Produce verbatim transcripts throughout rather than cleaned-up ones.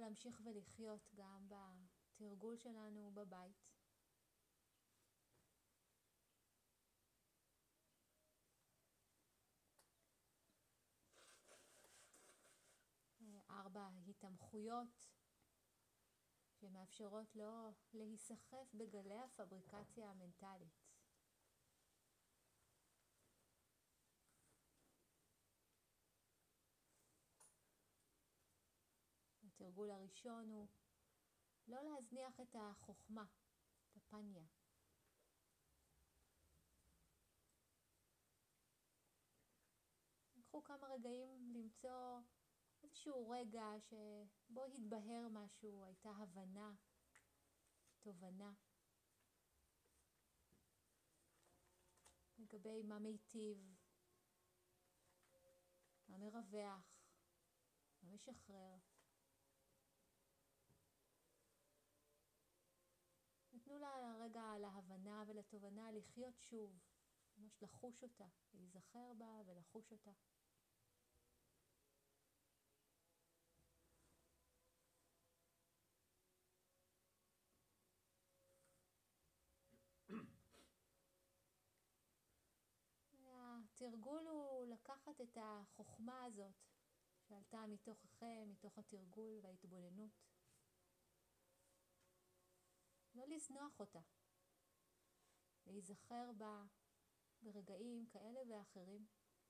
להמשיך ולחיות גם בתרגול שלנו בבית. ארבע התמחויות שמאפשרות לו להיסחף בגלי הפבריקציה המנטלית. התרגול הראשון הוא לא להזניח את החוכמה, את הפניה. קחו כמה רגעים למצוא איזשהו רגע שבו התבהר משהו, הייתה הבנה, תובנה, לגבי מה מיטיב, מה מרווח, מה משחרר. נתנו לה רגע להבנה ולתובנה לחיות שוב, ממש לחוש אותה, להיזכר בה ולחוש אותה. התרגול הוא לקחת את החוכמה הזאת שעלתה מתוככם, מתוך התרגול וההתבוננות. לא לזנוח אותה, להיזכר בה ברגעים כאלה ואחרים.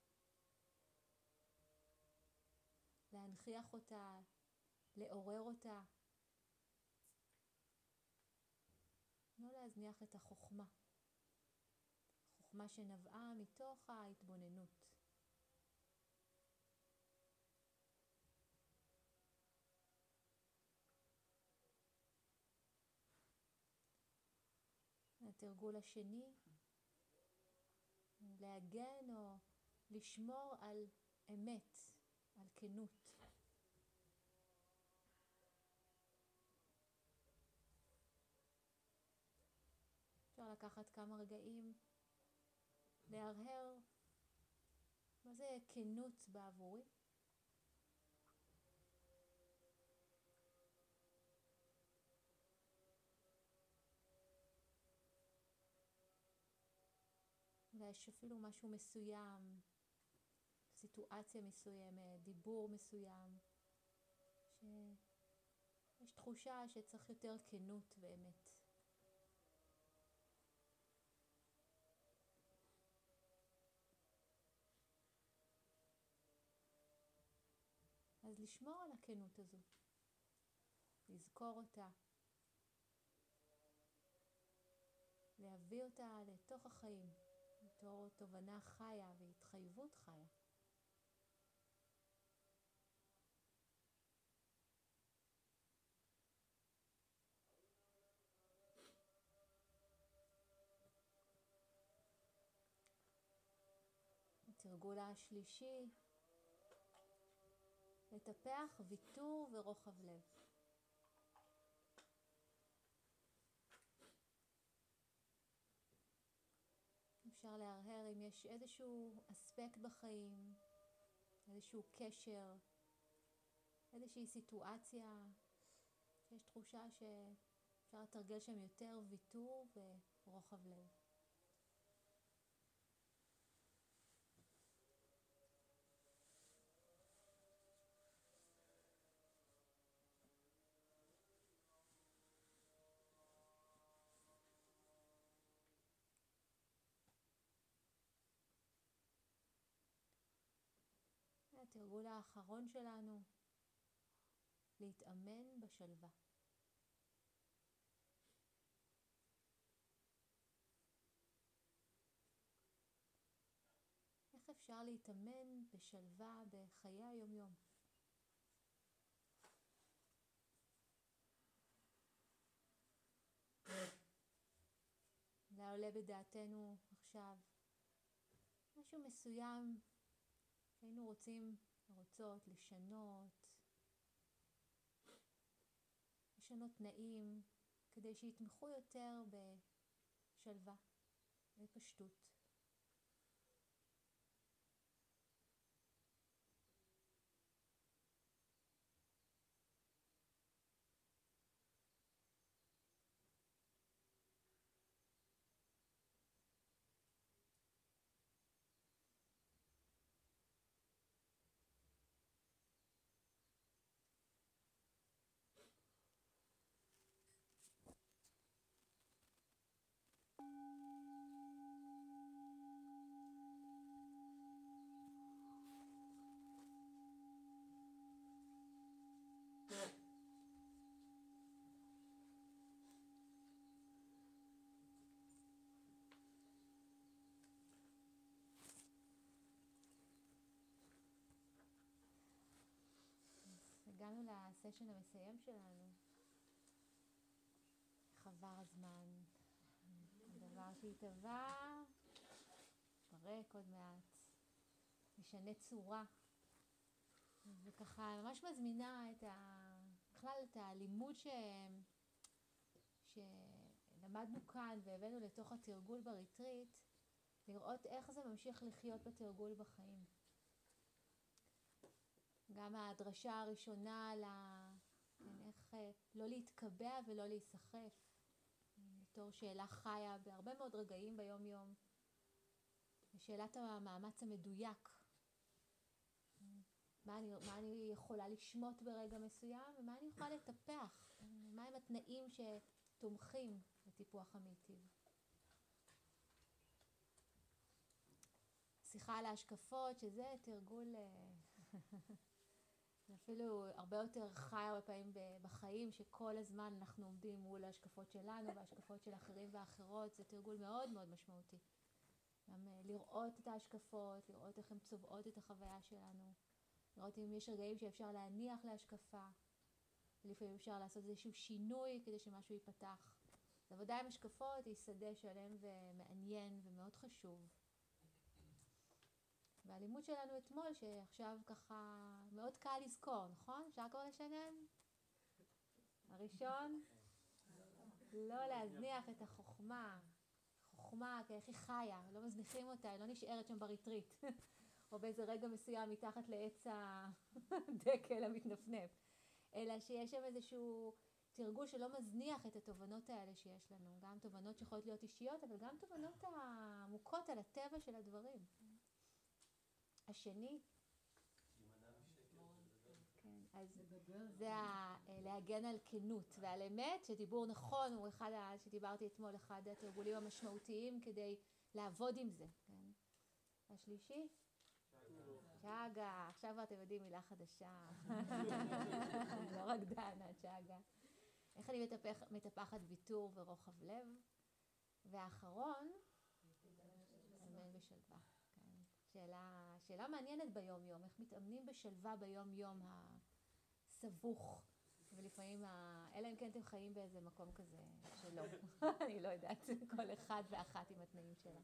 להנכיח אותה, לעורר אותה. לא להזניח את החוכמה. חוכמה שנבעה מתוך ההתבוננות. התרגול השני, להגן או לשמור על אמת, על כנות. אפשר לקחת כמה רגעים, להרהר מה זה כנות בעבורי. אולי יש אפילו משהו מסוים, סיטואציה מסוימת, דיבור מסוים, שיש תחושה שצריך יותר כנות ואמת. אז לשמור על הכנות הזו, לזכור אותה, להביא אותה לתוך החיים, בתור תובנה חיה והתחייבות חיה. התרגול השלישי, לטפח ויתור ורוחב לב. אפשר להרהר אם יש איזשהו אספקט בחיים, איזשהו קשר, איזושהי סיטואציה, שיש תחושה שאפשר לתרגל שם יותר ויתור ורוחב לב. התרגול האחרון שלנו, להתאמן בשלווה. איך אפשר להתאמן בשלווה בחיי היום-יום? אולי עולה בדעתנו עכשיו משהו מסוים שהיינו רוצים, רוצות לשנות, לשנות תנאים, כדי שיתמכו יותר בשלווה, בפשטות. הסשן המסיים שלנו. איך עבר הזמן? הדבר שהתהווה, פרק עוד מעט, משנה צורה. וככה ממש מזמינה את ה... בכלל את הלימוד ש... שלמדנו כאן והבאנו לתוך התרגול בריטריט, לראות איך זה ממשיך לחיות בתרגול בחיים. גם הדרשה הראשונה ל... כן, איך לא להתקבע ולא להיסחף, בתור שאלה חיה בהרבה מאוד רגעים ביום יום. שאלת המאמץ המדויק. מה אני, מה אני יכולה לשמוט ברגע מסוים ומה אני יכולה לטפח. מה הם התנאים שתומכים בטיפוח המיטיב. שיחה על ההשקפות, שזה תרגול אפילו הרבה יותר חי הרבה פעמים בחיים, שכל הזמן אנחנו עומדים מול ההשקפות שלנו וההשקפות של אחרים ואחרות. זה תרגול מאוד מאוד משמעותי. גם לראות את ההשקפות, לראות איך הן צובעות את החוויה שלנו, לראות אם יש רגעים שאפשר להניח להשקפה, ולפעמים אפשר לעשות איזשהו שינוי כדי שמשהו ייפתח. אז עבודה עם השקפות היא שדה שלם ומעניין ומאוד חשוב. והלימוד שלנו אתמול, שעכשיו ככה מאוד קל לזכור, נכון? אפשר כבר לשנן? הראשון, לא להזניח את החוכמה. חוכמה, איך היא חיה, לא מזניחים אותה, היא לא נשארת שם בריטריט. או באיזה רגע מסוים מתחת לעץ הדקל המתנפנף. אלא שיש שם איזשהו תרגול שלא מזניח את התובנות האלה שיש לנו. גם תובנות שיכולות להיות אישיות, אבל גם תובנות העמוקות על הטבע של הדברים. השני, כן, אז זה להגן על כנות ועל אמת, שדיבור נכון הוא אחד שדיברתי אתמול, אחד התרגולים המשמעותיים כדי לעבוד עם זה. כן. השלישי? צ'אגה, עכשיו אתם יודעים מילה חדשה. לא רק דנה, צ'אגה. איך אני מטפח, מטפחת ויתור ורוחב לב. והאחרון, אמן בשלווה. כן. שאלה, שאלה מעניינת ביום יום, איך מתאמנים בשלווה ביום יום הסבוך. ולפעמים, ה... אלא אם כן אתם חיים באיזה מקום כזה שלא. אני לא יודעת, כל אחד ואחת עם התנאים שלה.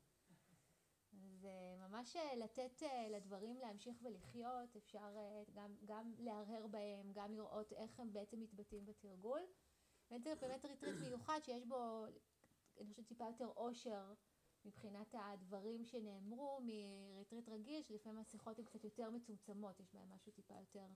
אז ממש לתת לדברים להמשיך ולחיות, אפשר גם, גם להרהר בהם, גם לראות איך הם בעצם מתבטאים בתרגול. וזה באמת ריטריט מיוחד שיש בו, אני חושבת, טיפה יותר אושר מבחינת הדברים שנאמרו מריטריט רגיל, שלפעמים השיחות הן קצת יותר מצומצמות, יש בהם משהו טיפה יותר.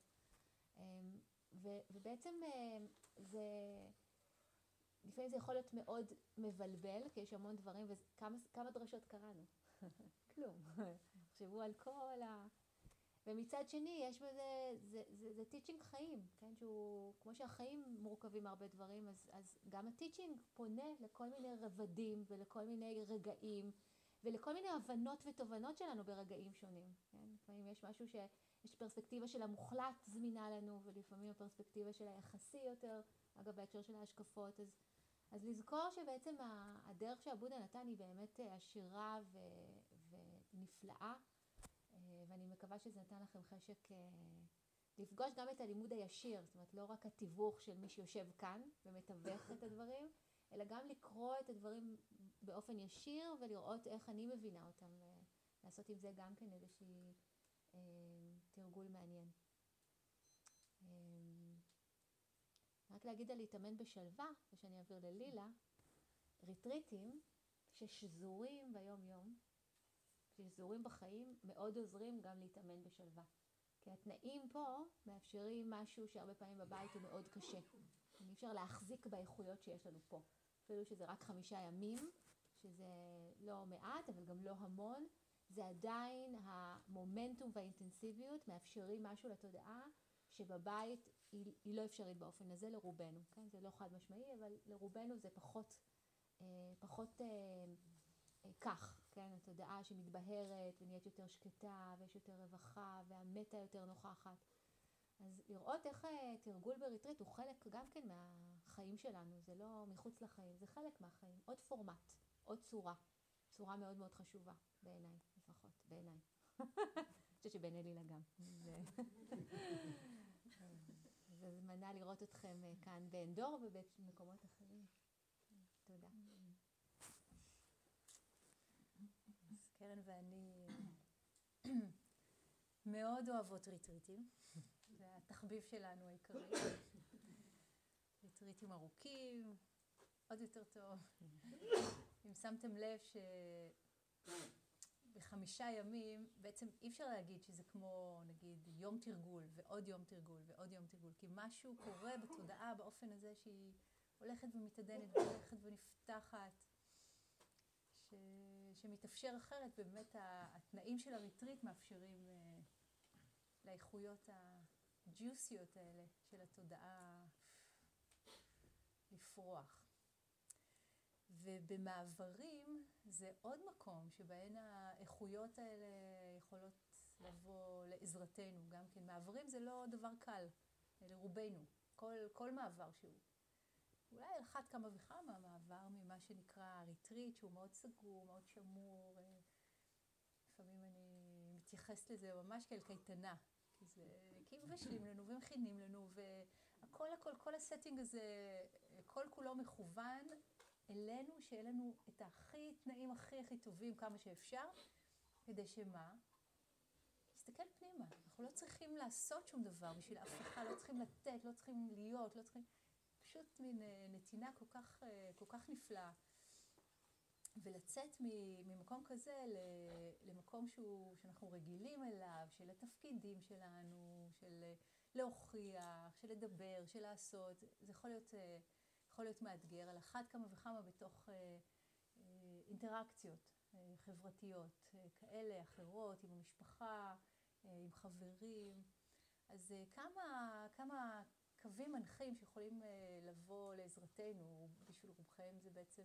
ו, ובעצם זה, לפעמים זה יכול להיות מאוד מבלבל, כי יש המון דברים, וכמה כמה דרשות קראנו. כלום. חשבו על כל ה... ומצד שני, יש בזה, זה, זה, זה טיצ'ינג חיים, כן? שהוא, כמו שהחיים מורכבים הרבה דברים, אז, אז גם הטיצ'ינג פונה לכל מיני רבדים ולכל מיני רגעים, ולכל מיני הבנות ותובנות שלנו ברגעים שונים, כן? לפעמים יש משהו שיש פרספקטיבה של המוחלט זמינה לנו, ולפעמים הפרספקטיבה של היחסי יותר, אגב, בהקשר של ההשקפות, אז... אז לזכור שבעצם הדרך שהבודה נתן היא באמת עשירה ו... ונפלאה, ואני מקווה שזה נתן לכם חשק לפגוש גם את הלימוד הישיר, זאת אומרת לא רק התיווך של מי שיושב כאן ומתווך את הדברים, אלא גם לקרוא את הדברים באופן ישיר ולראות איך אני מבינה אותם, לעשות עם זה גם כן איזושהי תרגול מעניין. רק להגיד על להתאמן בשלווה, ושאני אעביר ללילה, ריטריטים ששזורים ביום יום, ששזורים בחיים, מאוד עוזרים גם להתאמן בשלווה. כי התנאים פה מאפשרים משהו שהרבה פעמים בבית הוא מאוד קשה. אי אפשר להחזיק באיכויות שיש לנו פה. אפילו שזה רק חמישה ימים, שזה לא מעט, אבל גם לא המון, זה עדיין המומנטום והאינטנסיביות מאפשרים משהו לתודעה, שבבית היא, היא לא אפשרית באופן הזה לרובנו, כן? זה לא חד משמעי, אבל לרובנו זה פחות, אה, פחות אה, אה, כך, כן? התודעה שמתבהרת ונהיית יותר שקטה ויש יותר רווחה והמטה יותר נוכחת. אז לראות איך אה, תרגול בריטריט הוא חלק גם כן מהחיים שלנו, זה לא מחוץ לחיים, זה חלק מהחיים, עוד פורמט, עוד צורה, צורה מאוד מאוד חשובה בעיניי, לפחות, בעיניי. אני חושבת שבעיני לילה גם. אז הזמנה לראות אתכם כאן באנדור ובמקומות אחרים. תודה. אז קרן ואני מאוד אוהבות ריטריטים. זה התחביב שלנו העיקרי. ריטריטים ארוכים, עוד יותר טוב. אם שמתם לב שבחמישה ימים, בעצם אי אפשר להגיד שזה כמו, נגיד, יום תרגול ועוד יום תרגול ועוד יום תרגול, כי משהו קורה בתודעה באופן הזה שהיא הולכת ומתעדנת והולכת ונפתחת, ש... שמתאפשר אחרת, באמת התנאים של הריטריט מאפשרים לאיכויות הג'וסיות האלה של התודעה לפרוח. ובמעברים זה עוד מקום שבהן האיכויות האלה יכולות לבוא לעזרתנו גם כן. מעברים זה לא דבר קל לרובנו, כל, כל מעבר שהוא. אולי על אחת כמה וכמה מעבר ממה שנקרא ריטריט, שהוא מאוד סגור, מאוד שמור. לפעמים אני מתייחסת לזה ממש כאל קייטנה, כי זה, כי מבשלים לנו ומכינים לנו, והכל הכל, כל הסטינג הזה, כל כולו מכוון אלינו, שיהיה לנו את הכי תנאים הכי הכי טובים כמה שאפשר, כדי שמה? להסתכל פנימה. אנחנו לא צריכים לעשות שום דבר בשביל אף אחד, לא צריכים לתת, לא צריכים להיות, לא צריכים... פשוט מין נתינה כל כך, כל כך נפלאה. ולצאת ממקום כזה למקום שהוא, שאנחנו רגילים אליו, של התפקידים שלנו, של להוכיח, של לדבר, של לעשות, זה יכול להיות, יכול להיות מאתגר, על אחת כמה וכמה בתוך אינטראקציות חברתיות, כאלה, אחרות, עם המשפחה, עם חברים. אז כמה, כמה קווים מנחים שיכולים לבוא לעזרתנו, בשביל רובכם זה בעצם...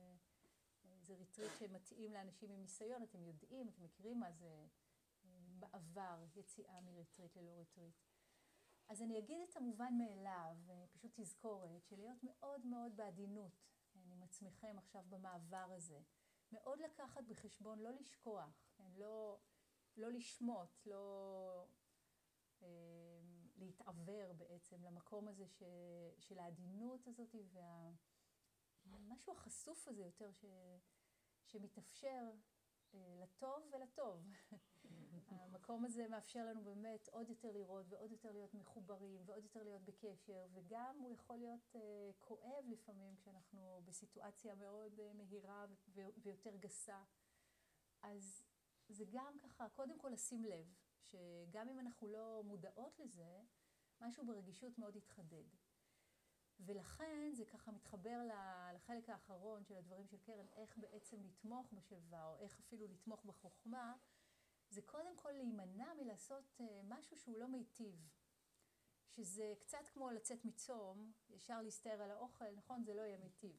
זה ריטריט שמתאים לאנשים עם ניסיון, אתם יודעים, אתם מכירים מה זה בעבר, יציאה מריטריט ללא ריטריט. אז אני אגיד את המובן מאליו, פשוט תזכורת, שלהיות מאוד מאוד בעדינות עם עצמכם עכשיו במעבר הזה. מאוד לקחת בחשבון, לא לשכוח, לא, לא לשמוט, לא אה, להתעבר בעצם למקום הזה ש, של העדינות הזאת וה... משהו החשוף הזה יותר ש... שמתאפשר אה, לטוב ולטוב. המקום הזה מאפשר לנו באמת עוד יותר לראות ועוד יותר להיות מחוברים ועוד יותר להיות בקשר, וגם הוא יכול להיות אה, כואב לפעמים כשאנחנו בסיטואציה מאוד אה, מהירה ו... ויותר גסה. אז זה גם ככה, קודם כל לשים לב, שגם אם אנחנו לא מודעות לזה, משהו ברגישות מאוד יתחדד. ולכן זה ככה מתחבר לחלק האחרון של הדברים של קרן, איך בעצם לתמוך בשלווה, או איך אפילו לתמוך בחוכמה, זה קודם כל להימנע מלעשות משהו שהוא לא מיטיב. שזה קצת כמו לצאת מצום, ישר להסתער על האוכל, נכון? זה לא יהיה מיטיב.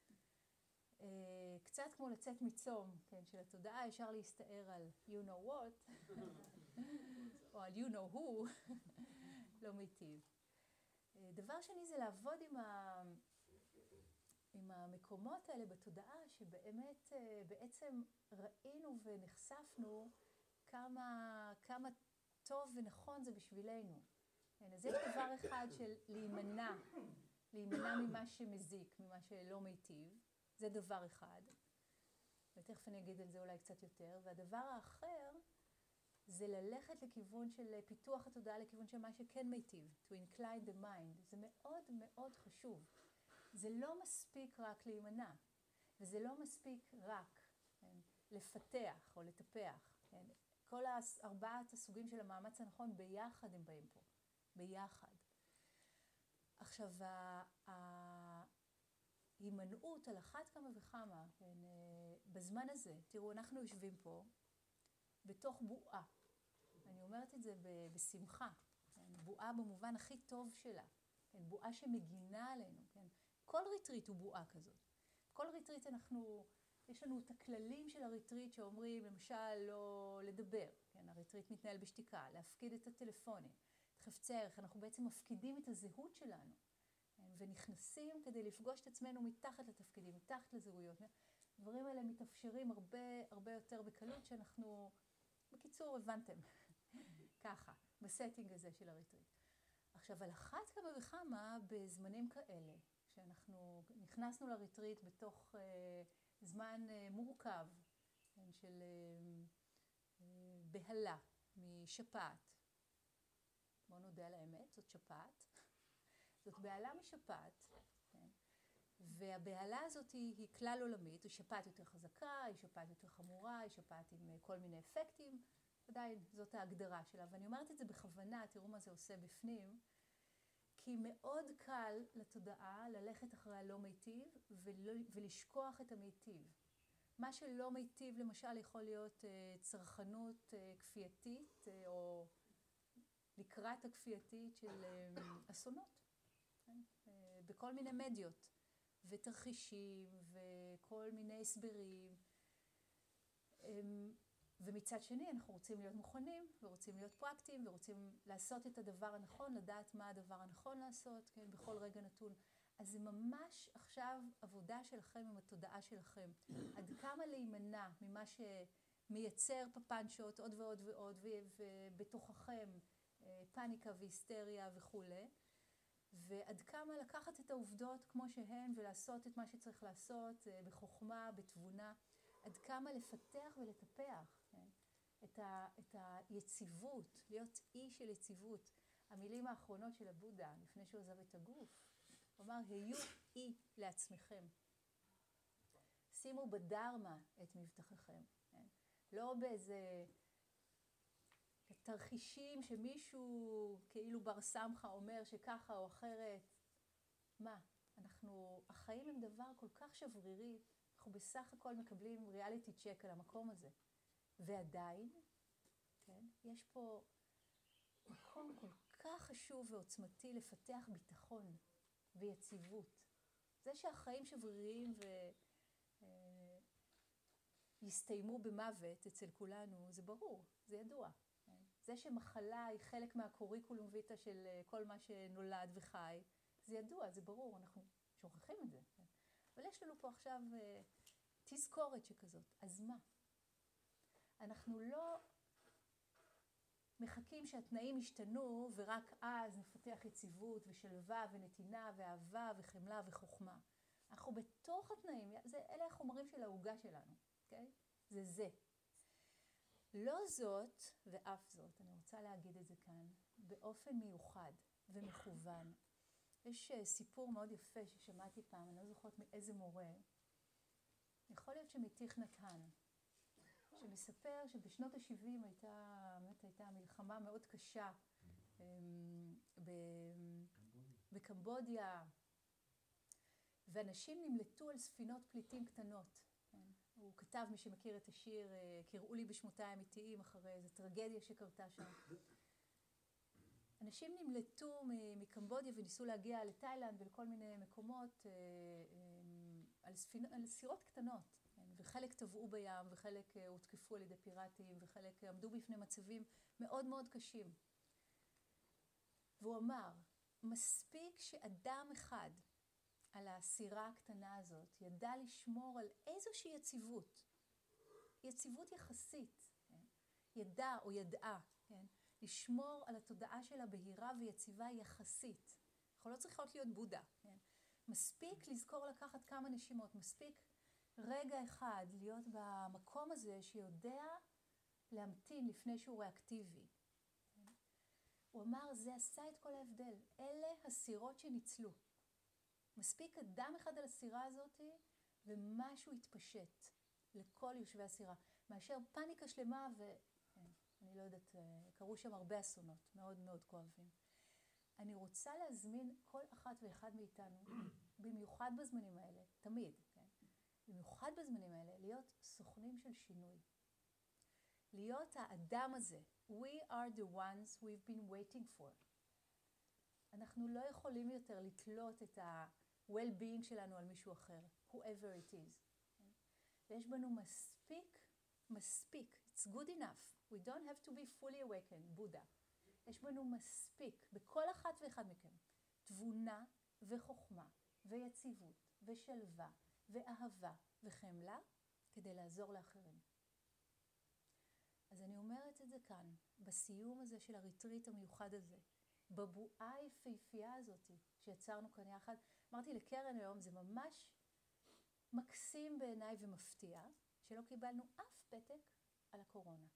קצת כמו לצאת מצום, כן, של התודעה, ישר להסתער על you know what, או על you know who, לא מיטיב. דבר שני זה לעבוד עם, ה... עם המקומות האלה בתודעה, שבאמת בעצם ראינו ונחשפנו כמה, כמה טוב ונכון זה בשבילנו. אז יש דבר אחד של להימנע, להימנע ממה שמזיק, ממה שלא מיטיב, זה דבר אחד. ותכף אני אגיד על זה אולי קצת יותר. והדבר האחר זה ללכת לכיוון של פיתוח התודעה, לכיוון של מה שכן מיטיב, to incline the mind. זה מאוד מאוד חשוב. זה לא מספיק רק להימנע, וזה לא מספיק רק כן, לפתח או לטפח. כן. כל ארבעת הסוגים של המאמץ הנכון ביחד הם באים פה, ביחד. עכשיו, ההימנעות על אחת כמה וכמה, כן, בזמן הזה, תראו, אנחנו יושבים פה בתוך בועה. אני אומרת את זה בשמחה, כן, בועה במובן הכי טוב שלה, כן, בועה שמגינה עלינו. כן. כל ריטריט הוא בועה כזאת. כל ריטריט אנחנו, יש לנו את הכללים של הריטריט שאומרים, למשל, לא לדבר. כן, הריטריט מתנהל בשתיקה, להפקיד את הטלפונים, את חפצי הערך. אנחנו בעצם מפקידים את הזהות שלנו, כן, ונכנסים כדי לפגוש את עצמנו מתחת לתפקידים, מתחת לזהויות. הדברים האלה מתאפשרים הרבה, הרבה יותר בקלות שאנחנו, בקיצור, הבנתם, ככה, בסטינג הזה של הריטריט. עכשיו, על אחת כמה וכמה בזמנים כאלה, שאנחנו נכנסנו לריטריט בתוך אה, זמן אה, מורכב, כן, של אה, אה, בהלה משפעת. בואו נודה על האמת, זאת שפעת. זאת בהלה משפעת, כן? והבהלה הזאת היא, היא כלל עולמית, היא שפעת יותר חזקה, היא שפעת יותר חמורה, היא שפעת עם uh, כל מיני אפקטים, עדיין זאת ההגדרה שלה. ואני אומרת את זה בכוונה, תראו מה זה עושה בפנים, כי מאוד קל לתודעה ללכת אחרי הלא מיטיב ולא, ולשכוח את המיטיב. מה שלא מיטיב למשל יכול להיות uh, צרכנות uh, כפייתית uh, או לקראת הכפייתית של uh, אסונות. בכל מיני מדיות ותרחישים וכל מיני הסברים. ומצד שני אנחנו רוצים להיות מוכנים ורוצים להיות פרקטיים ורוצים לעשות את הדבר הנכון, לדעת מה הדבר הנכון לעשות, כן, בכל רגע נתון. אז זה ממש עכשיו עבודה שלכם עם התודעה שלכם. עד כמה להימנע ממה שמייצר פפנצ'ות עוד ועוד ועוד ובתוככם פאניקה והיסטריה וכולי. ועד כמה לקחת את העובדות כמו שהן ולעשות את מה שצריך לעשות בחוכמה, בתבונה, עד כמה לפתח ולטפח, כן? את, ה, את היציבות, להיות אי של יציבות. המילים האחרונות של הבודה, לפני שהוא עזב את הגוף, הוא אמר, היו אי לעצמכם. שימו בדרמה את מבטחכם. כן? לא באיזה תרחישים שמישהו כאילו בר סמכה אומר שככה או אחרת. מה? אנחנו, החיים הם דבר כל כך שברירי, אנחנו בסך הכל מקבלים ריאליטי צ'ק על המקום הזה. ועדיין, כן, יש פה מקום כל כך חשוב ועוצמתי לפתח ביטחון ויציבות. זה שהחיים שבריריים ויסתיימו במוות אצל כולנו, זה ברור, זה ידוע. זה שמחלה היא חלק מהקוריקולום ויטה של כל מה שנולד וחי, זה ידוע, זה ברור, אנחנו שוכחים את זה. אבל יש לנו פה עכשיו תזכורת שכזאת. אז מה? אנחנו לא מחכים שהתנאים ישתנו ורק אז נפתח יציבות ושלווה ונתינה ואהבה וחמלה וחוכמה. אנחנו בתוך התנאים, זה, אלה החומרים של ההוגה שלנו, אוקיי? זה זה. לא זאת ואף זאת, אני רוצה להגיד את זה כאן, באופן מיוחד ומכוון. יש סיפור מאוד יפה ששמעתי פעם, אני לא זוכרת מאיזה מורה, יכול להיות שמתיך נתן, שמספר שבשנות ה-שבעים הייתה, באמת הייתה מלחמה מאוד קשה בקמבודיה, ואנשים נמלטו על ספינות פליטים קטנות. הוא כתב, מי שמכיר את השיר, קראו לי בשמותיי האמיתיים, אחרי איזו טרגדיה שקרתה שם. אנשים נמלטו מקמבודיה וניסו להגיע לתאילנד ולכל מיני מקומות על, ספינות, על סירות קטנות. וחלק טבעו בים, וחלק הותקפו על ידי פיראטים, וחלק עמדו בפני מצבים מאוד מאוד קשים. והוא אמר, מספיק שאדם אחד על הסירה הקטנה הזאת ידע לשמור על איזושהי יציבות, יציבות יחסית, כן? ידע או ידעה, כן? לשמור על התודעה שלה בהירה ויציבה יחסית. אנחנו לא צריכות להיות בודה, כן? מספיק לזכור לקחת כמה נשימות, מספיק רגע אחד להיות במקום הזה שיודע להמתין לפני שהוא ריאקטיבי. כן? הוא אמר, זה עשה את כל ההבדל. אלה הסירות שניצלו. מספיק אדם אחד על הסירה הזאת ומשהו התפשט לכל יושבי הסירה. מאשר פאניקה שלמה ואני לא יודעת, קראו שם הרבה אסונות מאוד מאוד כואבים. אני רוצה להזמין כל אחת ואחד מאיתנו, במיוחד בזמנים האלה, תמיד, כן? במיוחד בזמנים האלה, להיות סוכנים של שינוי. להיות האדם הזה. We are the ones we've been waiting for. אנחנו לא יכולים יותר לתלות את ה-well-being שלנו על מישהו אחר, whoever it is. ויש בנו מספיק, מספיק, it's good enough. We don't have to be fully awakened, בודה. יש בנו מספיק, בכל אחת ואחד מכם, תבונה וחוכמה ויציבות ושלווה ואהבה וחמלה כדי לעזור לאחרים. אז אני אומרת את זה כאן, בסיום הזה של הריטריט המיוחד הזה. בבועה היפהפייה הזאת שיצרנו כאן יחד. אמרתי לקרן היום, זה ממש מקסים בעיניי ומפתיע, שלא קיבלנו אף פתק על הקורונה.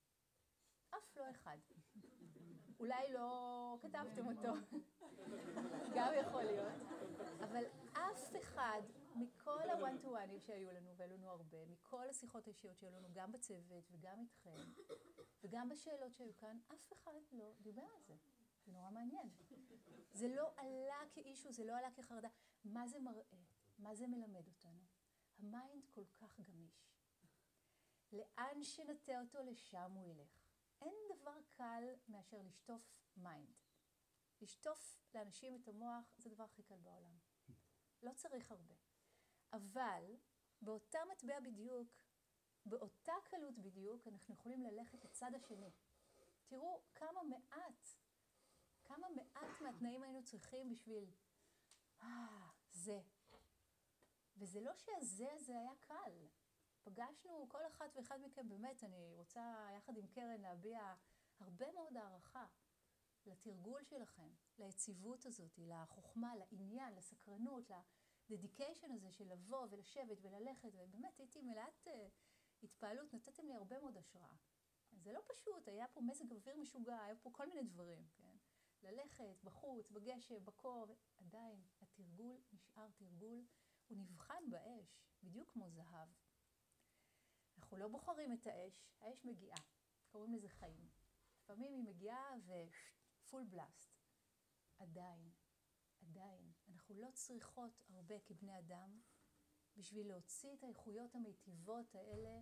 אף לא אחד. אולי לא כתבתם אותו, גם יכול להיות, אבל אף אחד מכל הוואן טו וואנים שהיו לנו, והיו לנו הרבה, מכל השיחות האישיות שהיו לנו, גם בצוות וגם איתכם, וגם בשאלות שהיו כאן, אף אחד לא דיבר על זה. זה נורא מעניין. זה לא עלה כאישו, זה לא עלה כחרדה. מה זה מראה? מה זה מלמד אותנו? המיינד כל כך גמיש. לאן שנטה אותו, לשם הוא ילך. אין דבר קל מאשר לשטוף מיינד. לשטוף לאנשים את המוח זה הדבר הכי קל בעולם. לא צריך הרבה. אבל באותה מטבע בדיוק, באותה קלות בדיוק, אנחנו יכולים ללכת לצד השני. תראו כמה מעט, כמה מעט מהתנאים היינו צריכים בשביל, אה, זה. וזה לא שהזה הזה היה קל. פגשנו כל אחת ואחד מכם, באמת, אני רוצה יחד עם קרן להביע הרבה מאוד הערכה לתרגול שלכם, ליציבות הזאת, לחוכמה, לעניין, לסקרנות, לדדיקיישן הזה של לבוא ולשבת וללכת, ובאמת הייתי מלאת uh, התפעלות, נתתם לי הרבה מאוד השראה. זה לא פשוט, היה פה מזג אוויר משוגע, היה פה כל מיני דברים, כן? ללכת בחוץ, בגשם, בקור, עדיין התרגול נשאר תרגול, הוא נבחן באש, בדיוק כמו זהב. אנחנו לא בוחרים את האש, האש מגיעה, קוראים לזה חיים. לפעמים היא מגיעה ופול בלאסט. עדיין, עדיין, אנחנו לא צריכות הרבה כבני אדם בשביל להוציא את האיכויות המיטיבות האלה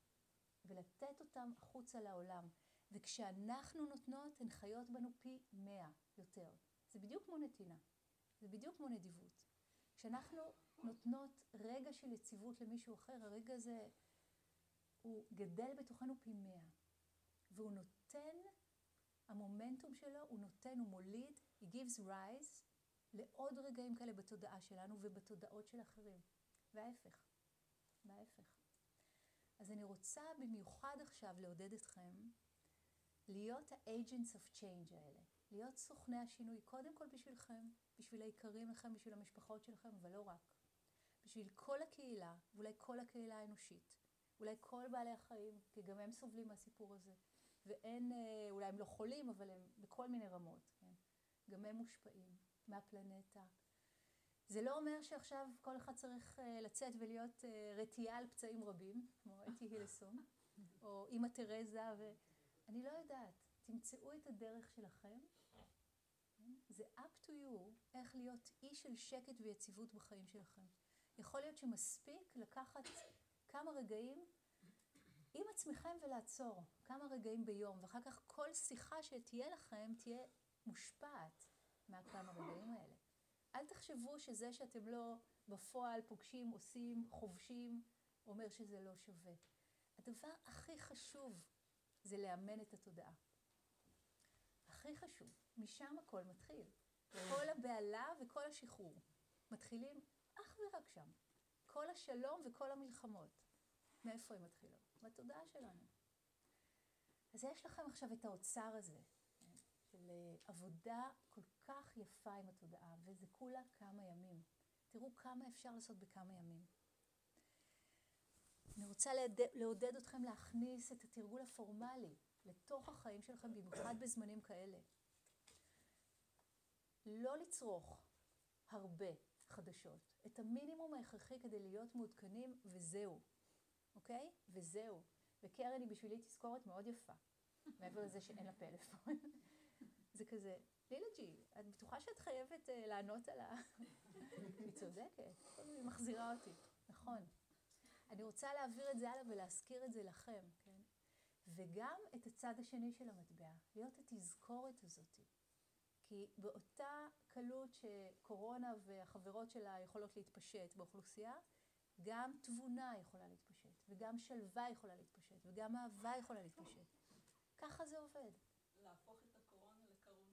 ולתת אותם החוצה לעולם. וכשאנחנו נותנות, הן חיות בנו פי מאה יותר. זה בדיוק כמו נתינה, זה בדיוק כמו נדיבות. כשאנחנו נותנות רגע של יציבות למישהו אחר, הרגע הזה הוא גדל בתוכנו פי מאה. והוא נותן, המומנטום שלו, הוא נותן, הוא מוליד, he gives rise לעוד רגעים כאלה בתודעה שלנו ובתודעות של אחרים. וההפך, וההפך. אז אני רוצה במיוחד עכשיו לעודד אתכם להיות ה-agents of change האלה. להיות סוכני השינוי, קודם כל בשבילכם, בשביל היקרים לכם, בשביל המשפחות שלכם, אבל לא רק. בשביל כל הקהילה, ואולי כל הקהילה האנושית. אולי כל בעלי החיים, כי גם הם סובלים מהסיפור הזה. ואין, אולי הם לא חולים, אבל הם בכל מיני רמות. כן? גם הם מושפעים מהפלנטה. זה לא אומר שעכשיו כל אחד צריך לצאת ולהיות רתיעה על פצעים רבים, כמו אתי הילסון, או אמא תרזה, ואני לא יודעת. תמצאו את הדרך שלכם. זה up to you איך להיות אי של שקט ויציבות בחיים שלכם. יכול להיות שמספיק לקחת כמה רגעים עם עצמכם ולעצור, כמה רגעים ביום, ואחר כך כל שיחה שתהיה לכם תהיה מושפעת מהכמה רגעים האלה. אל תחשבו שזה שאתם לא בפועל פוגשים, עושים, חובשים, אומר שזה לא שווה. הדבר הכי חשוב זה לאמן את התודעה. הכי חשוב, משם הכל מתחיל. כל הבעלה וכל השחרור מתחילים אך ורק שם. כל השלום וכל המלחמות. מאיפה הן מתחילות? בתודעה שלנו. אז יש לכם עכשיו את האוצר הזה, של עבודה כל כך יפה עם התודעה, וזה כולה כמה ימים. תראו כמה אפשר לעשות בכמה ימים. אני רוצה לעודד אתכם להכניס את התרגול הפורמלי לתוך החיים שלכם, במיוחד בזמנים כאלה. לא לצרוך הרבה חדשות. את המינימום ההכרחי כדי להיות מעודכנים, וזהו. אוקיי? וזהו. וקרן היא בשבילי תזכורת מאוד יפה. מעבר לזה שאין לה פלאפון. זה כזה, לילה ג'י, את בטוחה שאת חייבת uh, לענות על ה... היא צודקת. היא מחזירה אותי. נכון. אני רוצה להעביר את זה הלאה ולהזכיר את זה לכם, כן? וגם את הצד השני של המטבע. להיות התזכורת הזאת. כי באותה קלות שקורונה והחברות שלה יכולות להתפשט באוכלוסייה, גם תבונה יכולה להתפשט, וגם שלווה יכולה להתפשט, וגם אהבה יכולה להתפשט. ככה זה עובד. להפוך את הקורונה לקרונה.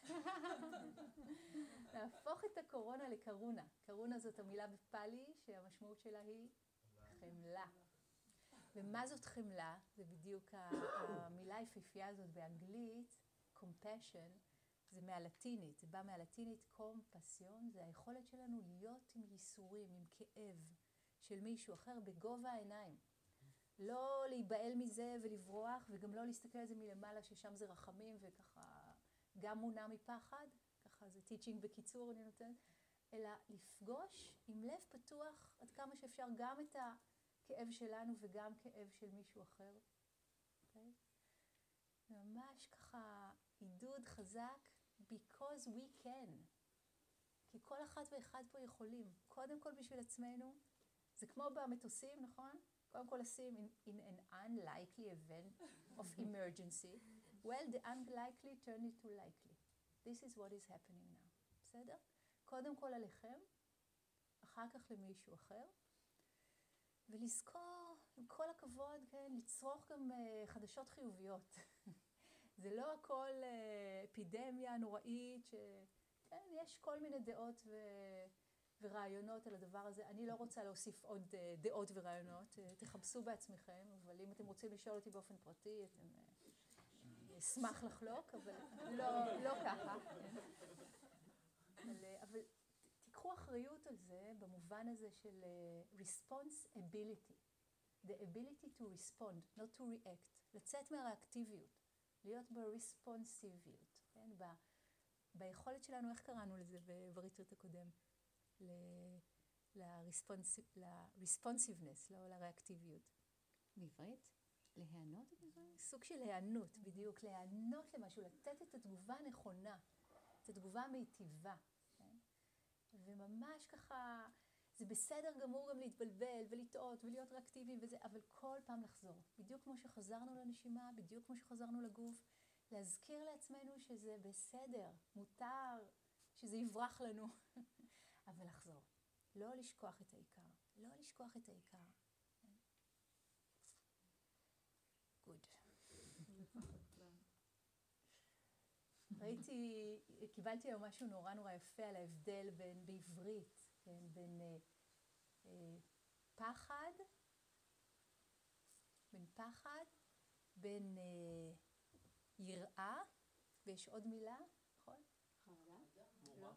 להפוך את הקורונה לקרונה. קרונה זאת המילה בפאלי, שהמשמעות שלה היא חמלה. ומה זאת חמלה? זה בדיוק המילה היפהפייה הזאת באנגלית, compassion. זה מהלטינית, זה בא מהלטינית קומפסיון, זה היכולת שלנו להיות עם ייסורים, עם כאב של מישהו אחר בגובה העיניים. לא להיבעל מזה ולברוח, וגם לא להסתכל על זה מלמעלה, ששם זה רחמים וככה גם מונע מפחד, ככה זה טיצ'ינג בקיצור אני נותנת, אלא לפגוש עם לב פתוח עד כמה שאפשר גם את הכאב שלנו וגם כאב של מישהו אחר. Okay? ממש ככה עידוד חזק, because we can. כי כל אחת ואחד פה יכולים. קודם כל בשביל עצמנו, זה כמו במטוסים, נכון? קודם כל לשים in, in an unlikely event of emergency. Well, the unlikely turn it to likely. This is what is happening now. בסדר? קודם כל עליכם, אחר כך למישהו אחר. ולזכור, עם כל הכבוד, כן, לצרוך גם uh, חדשות חיוביות. זה לא הכל uh, אפידמיה נוראית, שכן, יש כל מיני דעות ו... ורעיונות על הדבר הזה. אני לא רוצה להוסיף עוד uh, דעות ורעיונות, uh, תחפשו בעצמכם, אבל אם אתם רוצים לשאול אותי באופן פרטי, אתם uh, אשמח לחלוק, אבל לא, לא ככה. אבל, אבל תיקחו אחריות על זה במובן הזה של uh, responsibility. The ability to respond, not to react. לצאת מהריאקטיביות, להיות ברספונסיביות. כן? ב, ביכולת שלנו, איך קראנו לזה בריטריט הקודם? ל-responsiveness, לא לריאקטיביות. בעברית? להיענות? סוג של להיענות, בדיוק. להיענות למשהו, לתת את התגובה הנכונה, את התגובה המיטיבה. כן? וממש ככה, זה בסדר גמור גם להתבלבל ולטעות ולהיות ריאקטיביים וזה, אבל כל פעם לחזור. בדיוק כמו שחזרנו לנשימה, בדיוק כמו שחזרנו לגוף, להזכיר לעצמנו שזה בסדר, מותר, שזה יברח לנו. אבל לחזור. לא לשכוח את העיקר. לא לשכוח את העיקר. גוד. ראיתי, קיבלתי היום משהו נורא נורא יפה על ההבדל בין בעברית, כן, בין אה, אה, פחד, בין פחד, בין אה, יראה, ויש עוד מילה, נכון? חרדה? לא.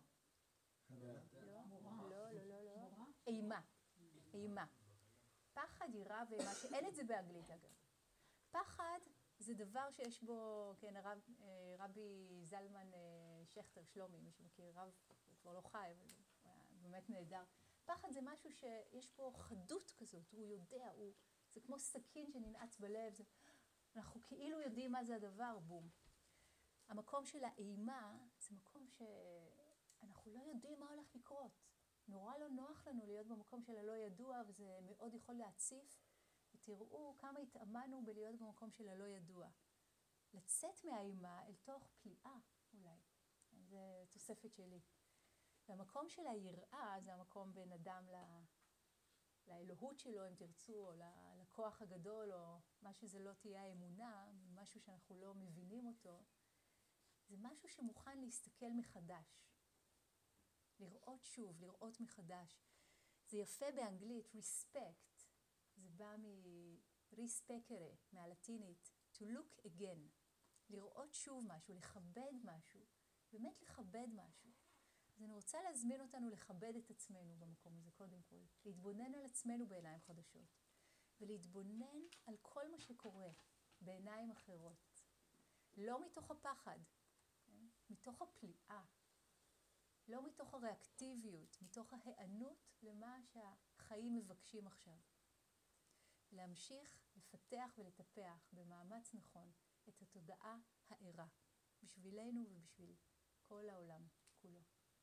לא, לא, לא, לא, לא. אימה. אימה. פחד, יראה ואימה, שאין את זה באנגלית אגב. פחד זה דבר שיש בו, כן, הרב, רבי זלמן שכטר, שלומי, מי שמכיר, רב, הוא כבר לא חי, אבל הוא היה באמת נהדר. פחד זה משהו שיש בו חדות כזאת, הוא יודע, הוא, זה כמו סכין שננעץ בלב, זה, אנחנו כאילו יודעים מה זה הדבר, בום. המקום של האימה זה מקום שאנחנו לא יודעים מה הולך לקרות. נורא לא נוח לנו להיות במקום של הלא ידוע, וזה מאוד יכול להציף. ותראו כמה התאמנו בלהיות במקום של הלא ידוע. לצאת מהאימה אל תוך פליאה, אולי. זה תוספת שלי. והמקום של היראה זה המקום בין אדם ל... לאלוהות שלו, אם תרצו, או לכוח הגדול, או מה שזה לא תהיה האמונה, משהו שאנחנו לא מבינים אותו. זה משהו שמוכן להסתכל מחדש. לראות שוב, לראות מחדש. זה יפה באנגלית, respect. זה בא מ-rispecere, מהלטינית, to look again. לראות שוב משהו, לכבד משהו. באמת לכבד משהו. אז אני רוצה להזמין אותנו לכבד את עצמנו במקום הזה, קודם כל. להתבונן על עצמנו בעיניים חדשות. ולהתבונן על כל מה שקורה בעיניים אחרות. לא מתוך הפחד, מתוך הפליאה. לא מתוך הריאקטיביות, מתוך ההיענות למה שהחיים מבקשים עכשיו. להמשיך לפתח ולטפח במאמץ נכון את התודעה הערה, בשבילנו ובשביל כל העולם כולו.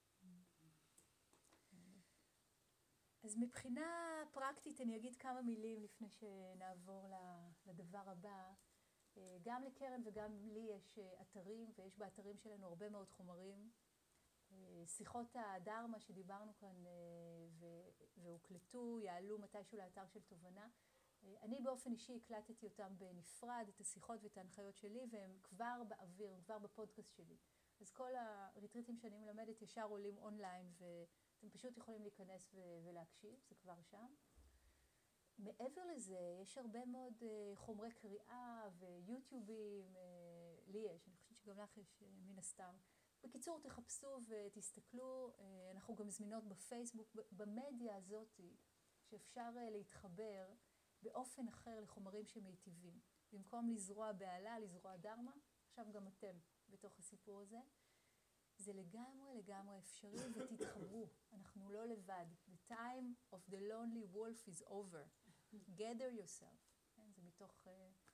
אז מבחינה פרקטית אני אגיד כמה מילים לפני שנעבור לדבר הבא. גם לקרן וגם לי יש אתרים, ויש באתרים שלנו הרבה מאוד חומרים. שיחות הדרמה שדיברנו כאן והוקלטו, יעלו מתישהו לאתר של תובנה. אני באופן אישי הקלטתי אותם בנפרד, את השיחות ואת ההנחיות שלי, והם כבר באוויר, הם כבר בפודקאסט שלי. אז כל הריטריטים שאני מלמדת ישר עולים אונליין, ואתם פשוט יכולים להיכנס ולהקשיב, זה כבר שם. מעבר לזה, יש הרבה מאוד חומרי קריאה ויוטיובים, לי יש, אני חושבת שגם לך יש מן הסתם. בקיצור, תחפשו ותסתכלו, אנחנו גם זמינות בפייסבוק, במדיה הזאת, שאפשר להתחבר באופן אחר לחומרים שמיטיבים. במקום לזרוע בעלה, לזרוע דרמה, עכשיו גם אתם בתוך הסיפור הזה. זה לגמרי לגמרי אפשרי, ותתחברו. אנחנו לא לבד. The time of the lonely wolf is over. Gather yourself. זה מתוך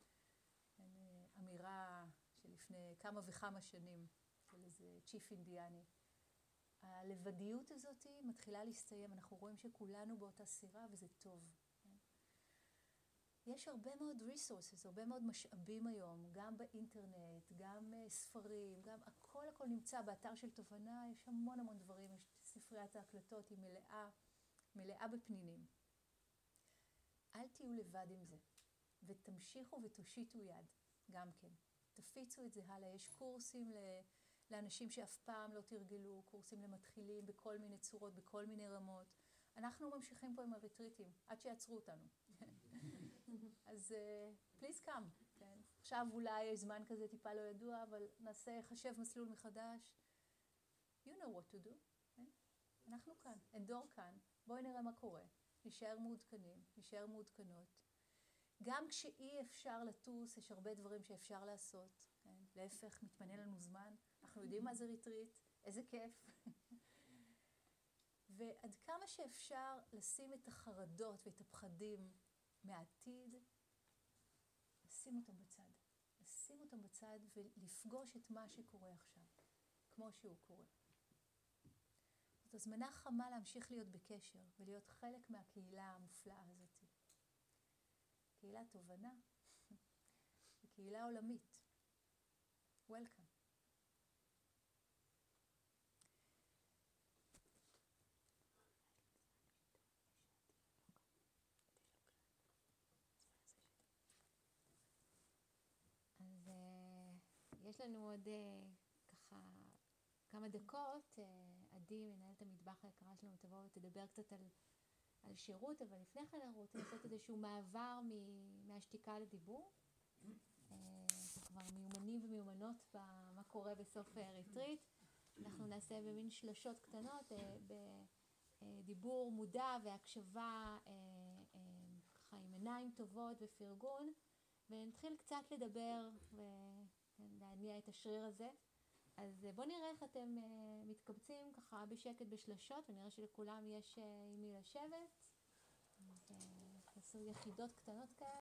אמירה שלפני כמה וכמה שנים של איזה צ'יף אינדיאני. הלבדיות הזאת מתחילה להסתיים. אנחנו רואים שכולנו באותה סירה, וזה טוב. יש הרבה מאוד resources, הרבה מאוד משאבים היום, גם באינטרנט, גם ספרים, גם הכל הכל נמצא באתר של תובנה, יש המון המון דברים, יש ספריית ההקלטות, היא מלאה, מלאה בפנינים. אל תהיו לבד עם זה, ותמשיכו ותושיטו יד, גם כן. תפיצו את זה הלאה, יש קורסים לאנשים שאף פעם לא תרגלו, קורסים למתחילים בכל מיני צורות, בכל מיני רמות. אנחנו ממשיכים פה עם הריטריטים, עד שיעצרו אותנו. אז פליז קאם, כן? עכשיו אולי יש זמן כזה טיפה לא ידוע, אבל נעשה חשב מסלול מחדש. You know what to do, כן? אנחנו כאן, אנדור כאן, בואי נראה מה קורה. נשאר מעודכנים, נשאר מעודכנות. גם כשאי אפשר לטוס, יש הרבה דברים שאפשר לעשות, כן? להפך, מתפנה לנו זמן, אנחנו יודעים מה זה ריטריט, איזה כיף. ועד כמה שאפשר לשים את החרדות ואת הפחדים מהעתיד, לשים אותם בצד. לשים אותם בצד ולפגוש את מה שקורה עכשיו, כמו שהוא קורה. זאת הזמנה חמה להמשיך להיות בקשר ולהיות חלק מהקהילה המופלאה הזאת. קהילת תובנה, קהילה עולמית. Welcome. אז יש לנו עוד ככה כמה דקות. עדי, מנהלת המטבח היקרה שלנו, תבוא ותדבר קצת על, על שירות, אבל לפני כן אנחנו רוצים לעשות איזשהו מעבר מהשתיקה לדיבור. אנחנו כבר מיומנים ומיומנות במה קורה בסוף ריטריט. אנחנו נעשה במין שלשות קטנות, בדיבור מודע והקשבה ככה עם עיניים טובות ופרגון, ונתחיל קצת לדבר ולהניע את השריר הזה. אז בואו נראה איך אתם מתקבצים ככה בשקט בשלשות, ונראה שלכולם יש עם מי לשבת. תעשו יחידות קטנות כאלה.